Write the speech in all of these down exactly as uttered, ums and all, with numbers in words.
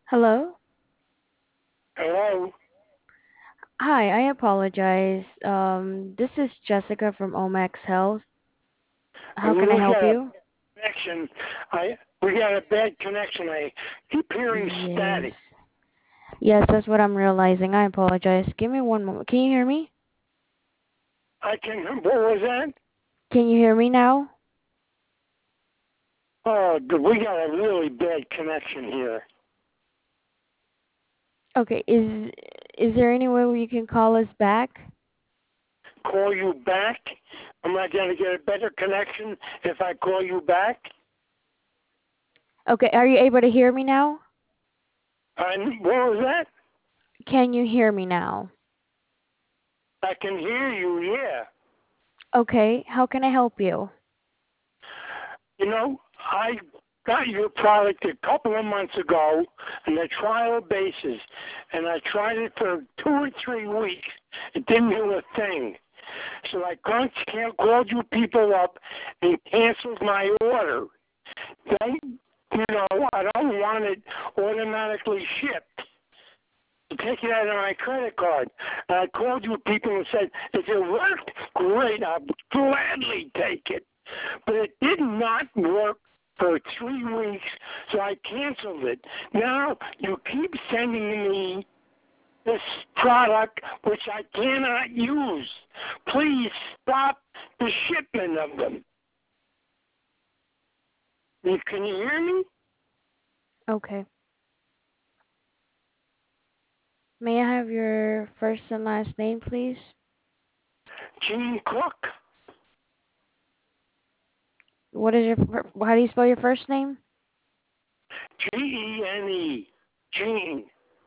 Hello? Hello? Hi, I apologize. Um, this is Jessica from Omax Health. How can I We help got a you? connection. I we got a bad connection. I keep hearing Yes. static. Yes, that's what I'm realizing. I apologize. Give me one moment. Can you hear me? I can. What was that? Can you hear me now? Oh, good. We got a really bad connection here. Okay, is is there any way where you can call us back? Call you back? Am I going to get a better connection if I call you back? Okay, are you able to hear me now? And what was that? Can you hear me now? I can hear you. Yeah. Okay, how can I help you? You know, I got your product a couple of months ago on a trial basis, and I tried it for two or three weeks. It didn't do a thing. So I con- can't called you people up and canceled my order. Don't, you know, I don't want it automatically shipped. Take it out of my credit card. And I called you people and said, if it worked, great, I'll gladly take it. But it did not work for three weeks, so I canceled it. Now you keep sending me this product which I cannot use. Please stop the shipment of them. You, can you hear me? Okay. May I have your first and last name, please? Gene Cook, What is your fir- how do you spell your first name? G E N E, Gene,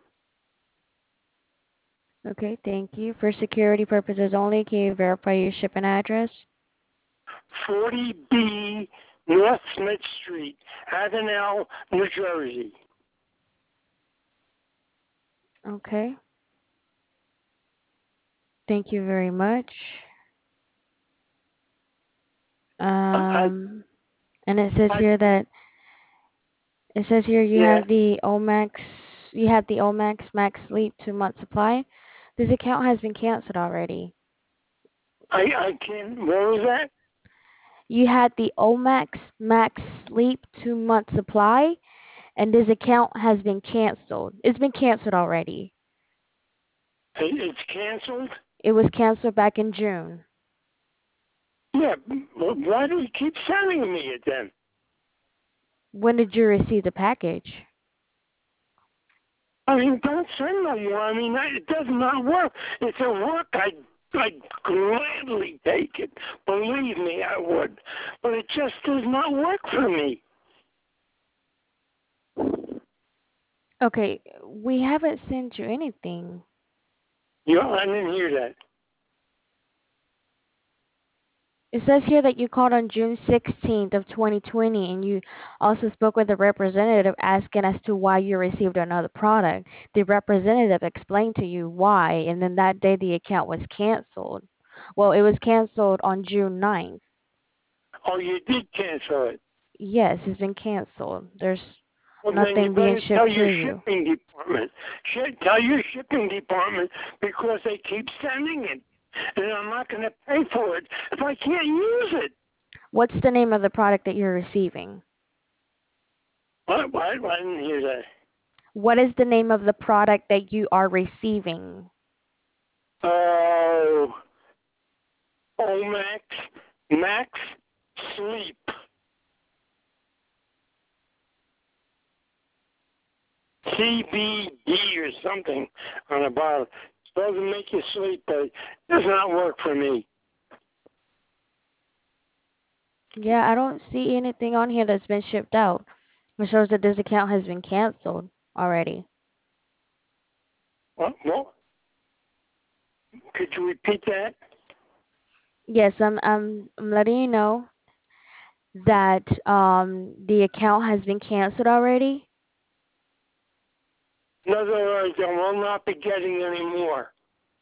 Okay, thank you. For security purposes only, can you verify your shipping address? forty B North Smith Street, Avenel, New Jersey. Okay, thank you very much. I, Um, and it says I, here that it says here you yeah, have the Omax, you have the Omax Max Sleep two month supply. This account has been canceled already. I, I can't. What was that? You had the Omax Max Sleep two month supply, and this account has been canceled. It's been canceled already. It, it's canceled. It was canceled back in June. Yeah, but why do you keep sending me it then? When did you receive the package? I mean, don't send no more. I mean, that- it does not work. If it worked, I'd, I'd gladly take it. Believe me, I would. But it just does not work for me. Okay, we haven't sent you anything. You know, I didn't hear that. It says here that you called on June sixteenth of twenty twenty and you also spoke with a representative asking as to why you received another product. The representative explained to you why, and then that day the account was canceled. Well, it was canceled on June ninth. Oh, you did cancel it. Yes, it's been canceled. There's Well, then you nothing being better tell shipped to your you. shipping department. Sh- tell your shipping department because they keep sending it. And I'm not going to pay for it if I can't use it. What's the name of the product that you're receiving? What? What? I didn't hear that. What is the name of the product that you are receiving? Oh, Omax Max Sleep. C B D or something on the bottom. It's supposed to make you sleep, but it does not work for me. Yeah, I don't see anything on here that's been shipped out. It shows that this account has been canceled already. What? Well, could you repeat that? Yes, I'm I'm I'm letting you know that um the account has been canceled already. In other words, I will not be getting any more.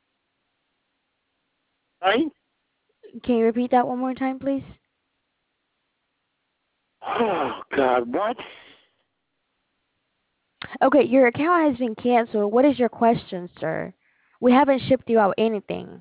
Right? Can you repeat that one more time, please? Oh God, what? Okay, your account has been canceled. What is your question, sir? We haven't shipped you out anything.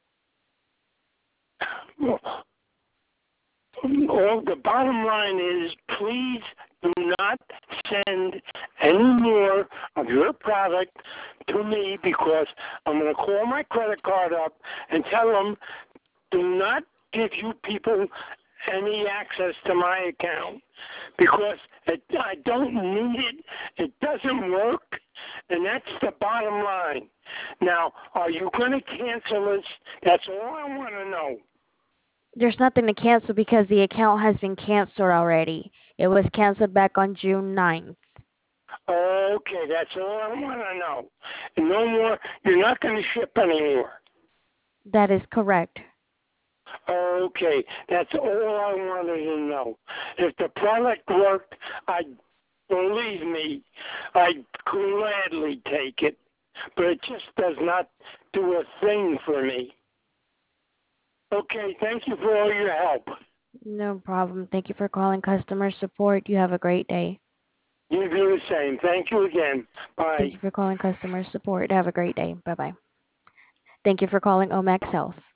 Well, well, the bottom line is, please do not send any more of your product to me, because I'm going to call my credit card up and tell them, do not give you people any access to my account, because it, I don't need it. It doesn't work, and that's the bottom line. Now, are you going to cancel this? That's all I want to know. There's nothing to cancel because the account has been canceled already. It was canceled back on June ninth. Okay, that's all I want to know. And no more, you're not going to ship anymore. That is correct. Okay, that's all I wanted to know. If the product worked, I believe me, I'd gladly take it. But it just does not do a thing for me. Okay, thank you for all your help. No problem. Thank you for calling customer support. You have a great day. You do the same. Thank you again. Thank Bye. you for calling customer support. Have a great day. Bye-bye. Thank you for calling Omax Health.